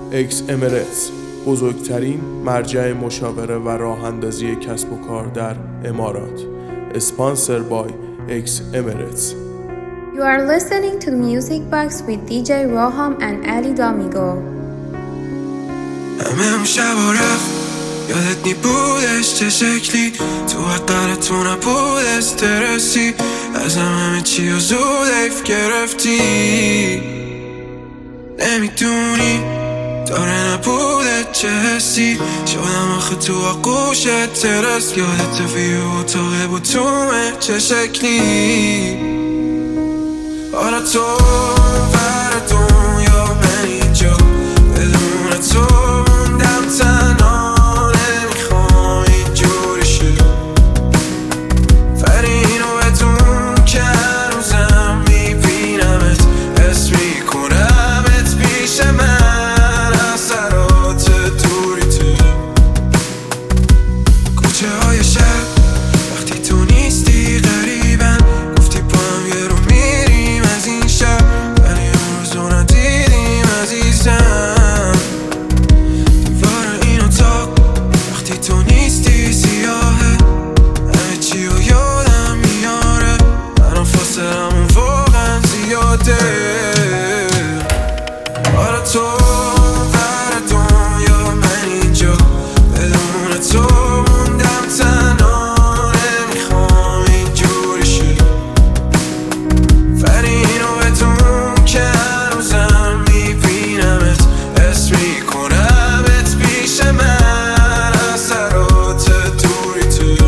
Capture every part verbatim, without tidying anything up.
اکس امرتس، بزرگترین مرجع مشاوره و راه اندازی کسب و کار در امارات. اسپانسر بای اکس امرتس. You are listening to the Music Box with دی جی Roham and Ali Domingo. همه اون شبا رفت یادت نی بودش چه شکلی، تو حقیقت نبود استرسی، ازم همه چی رو زود ایف گرفتی. نمیدونی داره نبوده چه حسی، شدم آخه تو آغوشت ترس، یادت ویو اتاقه بود تومه چه شکلی. حالا تو ور دنیا من اینجا، بدون تو موندم تنها، نمیخوام اینجوری شه. ولی اینو بدون که هنوزم میبینمت، حس میکنمت پیش من، اثرات دوریته. کوچه های شب وقتی تو نیستی غریبن، گفتی با هم یه رو میریم از این شب، ولی اون روزو ندیدیم عزیزم. دیوار این اتاق وقتی تو نیستی سیاهه، همه چی رو یادم میاره، الان فاصلمون واقعا زیاده. حالا تو ور دنیا من اینجا، بدون تو موندم تنها، نمیخوام اینجوری شه. ولی اینو بدون که هنوزم میبینمت، حس میکنمت پیش من، اثرات دوریته.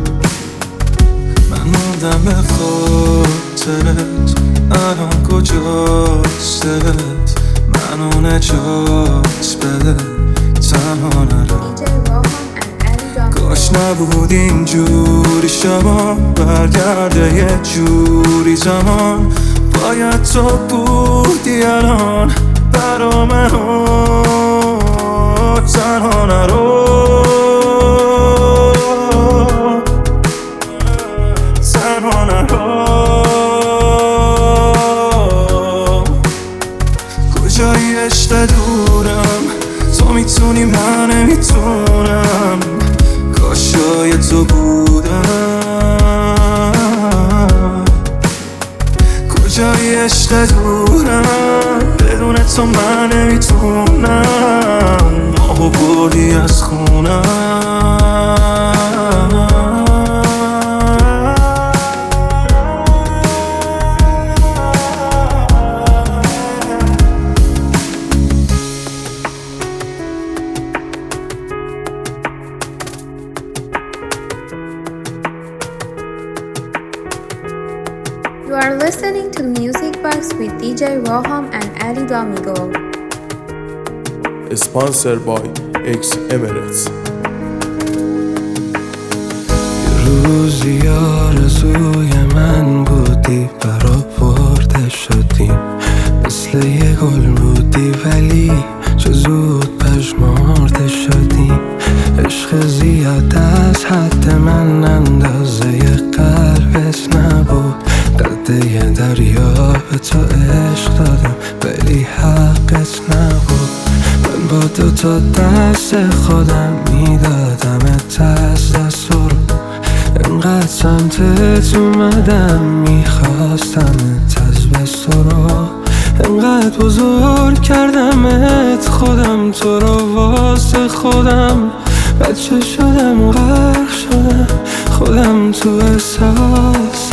من موندم به خاطرت، الان کجاست دلت، منو نجات بده تنها نرم. دی جی Roham and Ali Domingo. کاش نبود اینجوری شبا، برگرده یه جوری زمان، باید تو بودی الان برامه ها، تنها نرو تنها نرو. کجایی عشق دورم، تو میتونی من نمیتونم، کاش جای تو بودم. کجایی عشق دورم، بدون تو من نمیتونم، ماهو بردی از خونم. You are listening to the Music Box with دی جی Roham and Ali Domingo. اسپانسر بای اکس امرتس. یه روزی آرزوی من بودی، برآورده شدی، مثل یه گل بودی، ولی چه زود پژمرده شدی. عشق زیاد از حد من، اندازه قلبت نبود، قد یه دریا به تو عشق دادم، ولی حقت نبود. من با دو تا دست خودم میدادمت از دست رو، انقدر سمتت اومدم میخواستمت از بست رو، انقدر بزرگ کردمت خودم تو رو واسه خودم، بچه شدم غرق شدم خودم تو احساس.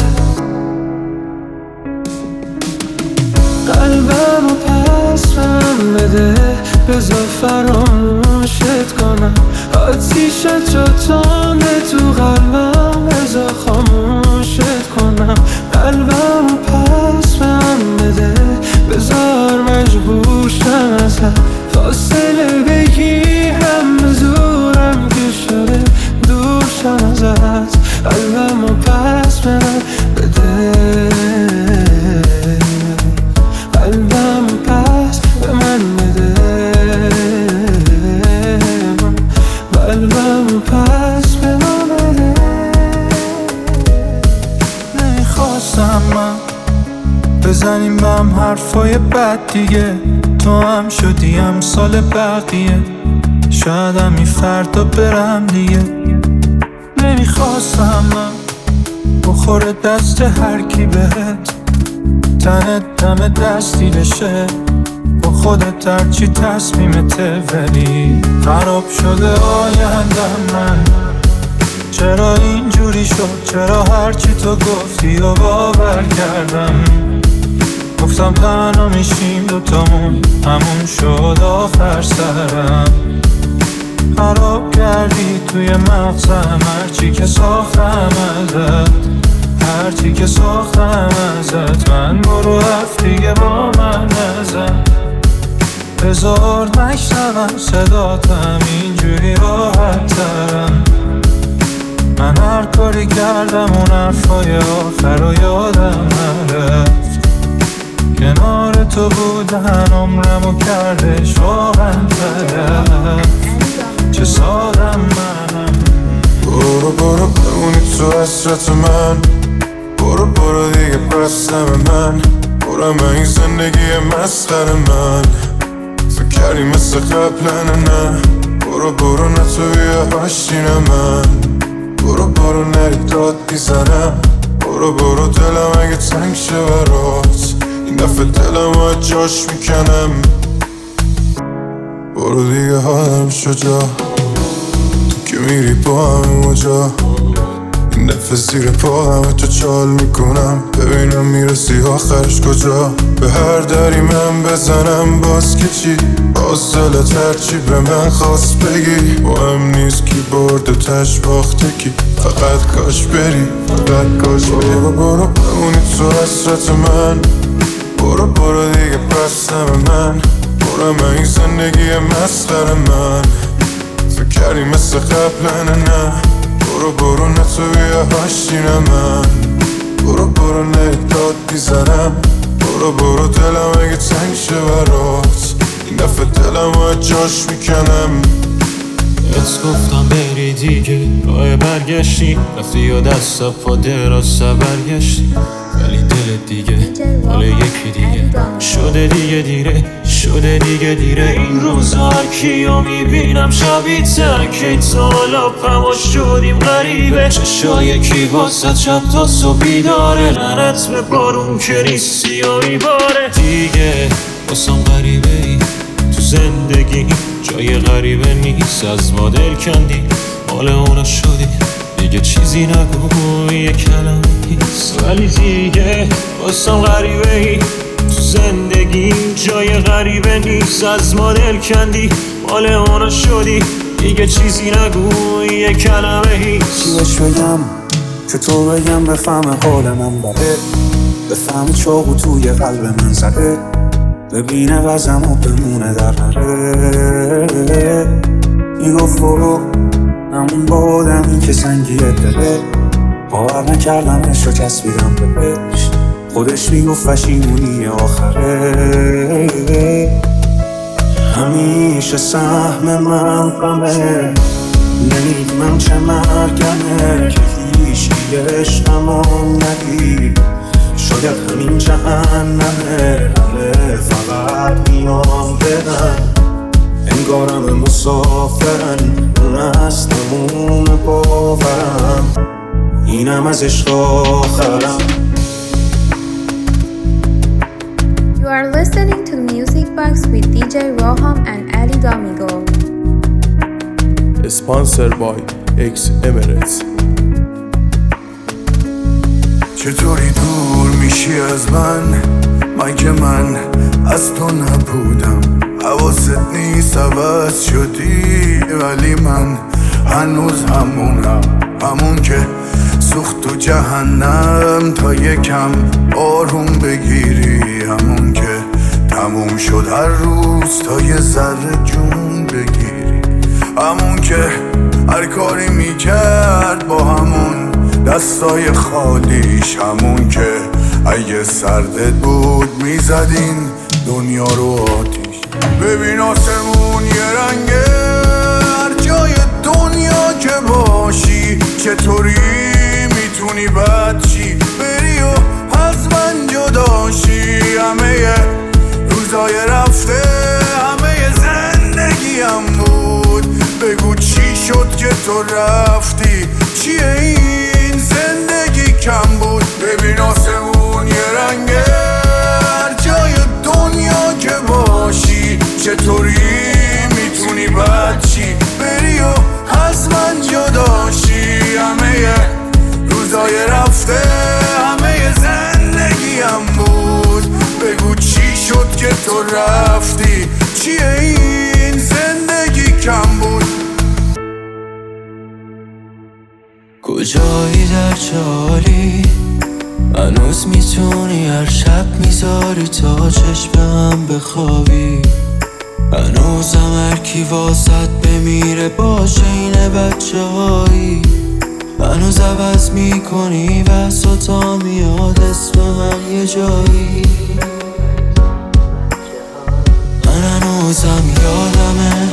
قلبمو پس من بده، بذار فراموشت کنم، آتیشت رو تانده تو قلبم، بذار خاموشت کنم. قلبمو پس من بده، بذار مجبور شم ازت، فاصله بگیرم به زورم که شده دور شم ازت. قلبمو پس من بده، قلبم پس به من بده، قلبم پس به من بده. نمیخواستم من به بزنیم به هم حرفای بد دیگه. تو هم شدی امثال بقیه، شاید همی فردا برم دیگه. نمیخواستم من بخوره دست هر کی بهت، تنت دم دستی بشه با خودت هرچی تصمیمته، ولی خراب شده آیندم من. چرا اینجوری شد؟ چرا هرچی تو گفتی و باور کردم؟ گفتم تنها میشیم دوتامون، همون شد آخر سرم. خراب کردی توی مغزم هرچی که ساختم ازت، هرچی که ساختم ازت. من برو حرف دیگه با من نزن، بذار نشنوم صداتم، اینجوری راحت ترم. من هر کاری کردم اون حرفای آخر رو یادم نرفت. کنار تو بودن عمرمو کردش واقعا طرف. چه سادم منم. برو برو بمونی تو حسرت من، برو برو دیگه بستم من. برو من این زندگی مسخره من، تو کردی مثل قبلن نه. برو برو نه تو بیا آشتی نه من، برو برو نری داد میزنم. برو برو دلم اگه تنگ شه برات، این دفعه دلم از جاش میکنم. برو دیگه حالم شجا، تو که میری با همه مجا. این دفعه زیر پا همه تو چال میکنم، ببینم میرسی آخرش کجا. به هر دری من بزنم باز که چی، باز دلت هرچی به من خواست بگی. مهم نیست کی برد و تش باخته کی، فقط کاش بری، فقط کاش بری. برو برو بمونی تو حسرت من، برو برو دیگه بستم من. برو من این زندگی مسخره من، تو کردی مثل قبلن نه. برو برو نه تو بیا آشتی نه من، برو برو نه داد میزنم. برو برو دلم اگه تنگ شه برات، این دفعه دلم از جاش میکنم. ات گفتم بری دیگه، راه برگشتی رفتی و دست پا دراز برگشتی. ولی دلت دیگه مال یکی دیگه شده، دیگه دیره شده، دیگه دیره. این روزا هر کیو میبینم شبیه تنکه، تا حالا پماش شدیم غریبه. چشای یکی واسه شب تا صبح بیداره، لعنت به بارون که نیستی و میباره. دیگه واسم غریبه ای تو زندگی، جای غریبه نیست از ما دل کندی. حال اونا شدی دیگه چیزی نگو، یه کلمه نیست. ولی دیگه واسم غریبه ای تو زندگی، جای غریبه نیست از ما دل کندی. حال اونا شدی دیگه چیزی نگو، یه کلمه نیست. چی بهش بگم چطور بگم بفهم حال من بده، بفهم چاقو توی قلب من زده، ببینه وزم و بمونه در نره. میگفت برو همون با آدمی که سنگیه دله، باور نکردمش رو چسبیدم به بهش. خودش میگفت پشیمونی آخره. همیشه سهم من غمه، نمیدونم چه مرگمه که هیچی عشقمو ندید. شاید همین جهنمه، همه فقط میام بدن، انگارم مسافرن، اون از تموم باورم، اینم از عشق آخرم. You are listening to the Music Box with دی جی Roham and Ali Domingo. Sponsored by X Emirates. چطوری دور میشی از من، من که من از تو نبودم. حواست نیست عوض شدی، ولی من هنوز همونم، همون که سوخت تو جهنم تا یکم آروم بگیری، همون که تموم شد هر روز تا یه ذره جون بگیری، همون که هر کاری میکرد با همون دستای خالیش، همون که اگه سردت بود میزدین دنیا رو آتیش. ببین آسمون یه رنگه، هر جای دنیا که باشی چطوری میتونی بد چی بری و از من من جداشی. همه روزای رفته همه زندگیم بود. بگو چی شد که تو رفتی؟ چیه این زندگی کم بود؟ ببین آسمون یه رنگه هر جای دنیا که باشی. چطوری میتونی بد چی بری و از من جداشی؟ همه روزای رفته همه زندگیم بود. بگو چی شد که تو رفتی؟ چیه این زندگی کم بود؟ کجایی در چه حالی؟ هنوز میتونی هر شب میذاری تا چشمم بخوابی. هنوزم هرکی واسط بمیره باشه اینه بچه هایی. هنوز عوض میکنی بسا تا میاد اسم من یه جایی. من هنوزم یادمه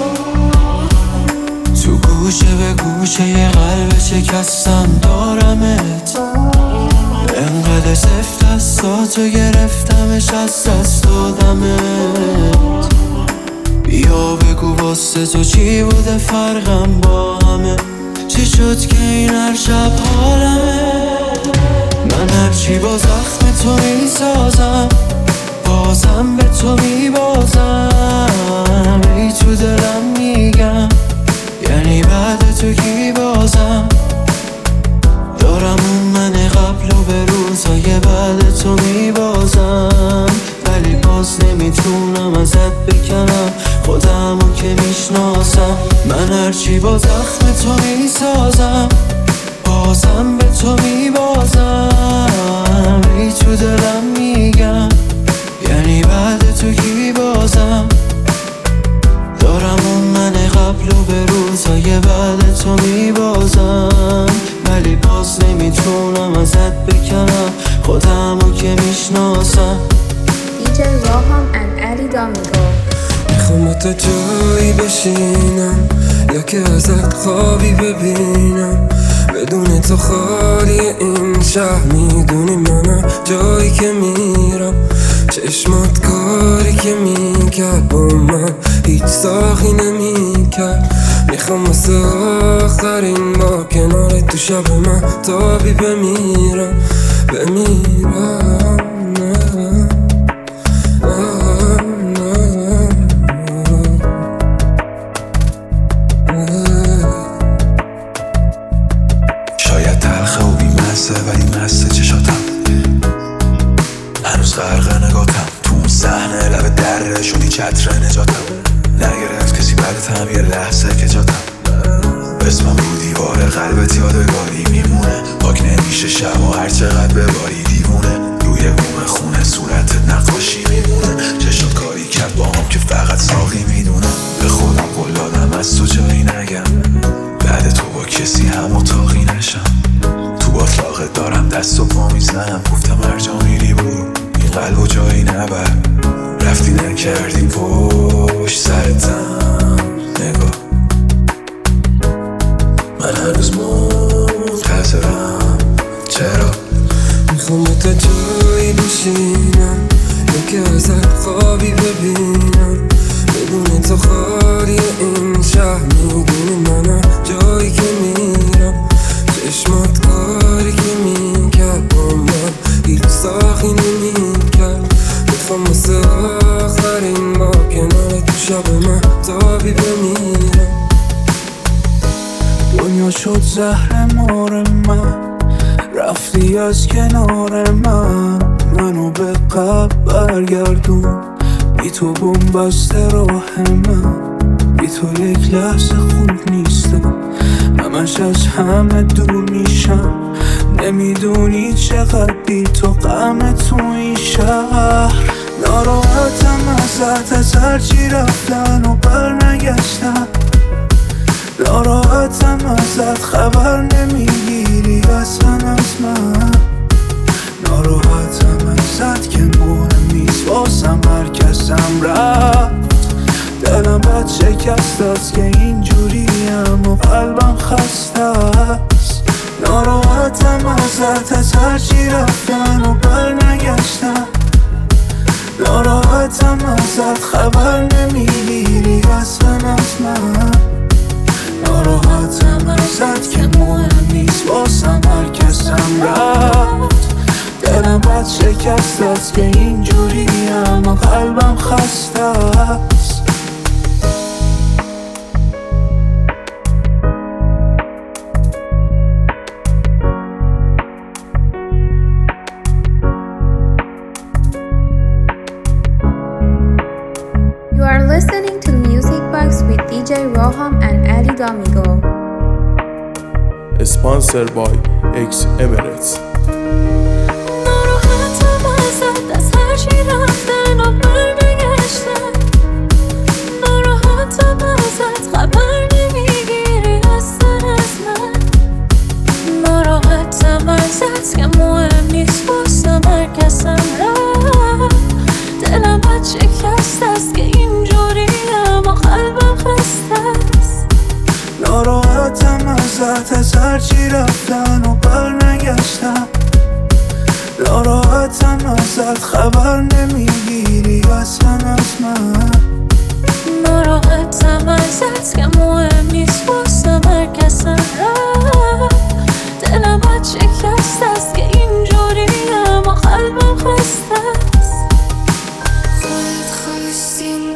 تو گوشه به گوشه یه قلب شکستم دارمت. انقدر سفت دستاتو گرفتمش از دست دادمت. بیا بگو واسه تو چی بوده فرقم با همه؟ چی شد که این هر شب حالمه؟ من هرچی با زخم تو میسازم بازم به تو میبازم. ای تو دلم میگم یعنی بعد تو کی بازم؟ دارم اون من قبل و به روزای بعد تو میبازم. ولی باز نمیتونم ازت بکنم خودمو که میشناسم. من هرچی با زخم تو میسازم بازم به تو میبازم. ای تو دلم میگم یعنی بعد تو کی بازم؟ دارم اون من قبل و به روزای بعد تو میبازم. ولی باز نمیتونم ازت بکنم خودمو که میشناسم. دی جی Roham and Ali Domingo. میخوام با تو جایی بشینم یا که ازت خوابی ببینم. بدون تو خالی این شهر میدونی منم جایی که میرم. چشمات کاری که میکرد با من هیچ ساخی نمیکرد. میخوام واسه آخرین با کنار تو شب من تابی بمیرم بمیرم. شاید تلخه و بیمسته ولی مسته چشاتم. هنوز غرق نگاتم تو اون صحنه لب دره شدی چتر نجاتم. نگرفت کسی بعدتم یه لحظه که جاتم. اسمم رو دیوار قلبت یادگاری میمونه. پاک نمیشه شب و هر چقدر بباری دیوونه. روی بوم خونه صورتت نقاشی میمونه. چشات کاری کرد با هم که فقط ساقی میدونه. به خودم قول دادم از تو جایی نگم بعد تو با کسی هم اتاقی نشم. تو باطلاقت دارم دست و پا میزنم. گفتم هر جا میری برو این قلب و جایی نبر. رفتی نکردی پشت سرتم نگاه. من هنوز منتظرم چرا؟ میخوام با تو جایی بشینم یا که ازت خوابی ببینم. بدون تو خالی این شهر میدونی منم جایی که میرم. چشمات کاری که میکرد با من هیچ ساخی نمیکرد. میخوام واسه آخرین با کنار تو شب من تابی بمیرم. دنیا شد زهر مار من رفتی از کنار من. منو به قبل برگردون بی تو بومبسته راه من. بی تو یک لحظه خوب نیستم. همش از همه دور میشم. نمیدونی چقدر بی تو غم تو این شهر. ناراحتم ازت از هرچی رفتن و بر نگشتم. ناراحتم ازت خبر نمیگیری اصلا از من. ناراحتم ازت که مهم نیست واسم هر کسم رفت. دلم بد شکست است که اینجوریم و قلبم خسته است. ناراحتم ناراحتم ازت، از هرچی رفتن و بر نگشتم. ناراحتم ازت، خبر نمیگیری اصلا از من. ناراحتم ازت که مهم نیست واسم هر کسم رفت. دلم بد شکست است که اینجوری اما قلبم خسته است. You are listening to Music Box with D J Roham and Ali Domingo. Sponsored by X Emirates. ناراحتم ازت، از هرچی رفتن و برنگشتن. ناراحتم ازت، خبر نمیگیری اصلا از من. ناراحتم ازت که مهم نیست واسم هر کسم رفت. دلم بد شکست است که اینجوری اما قلبم خسته است. ناراحتم ازت، از هرچی رفتن و بر نگشتم. ناراحتم ازت، خبر نمیگیری اصلا از من. ناراحتم ازت که مهم نیست واسم هر کسم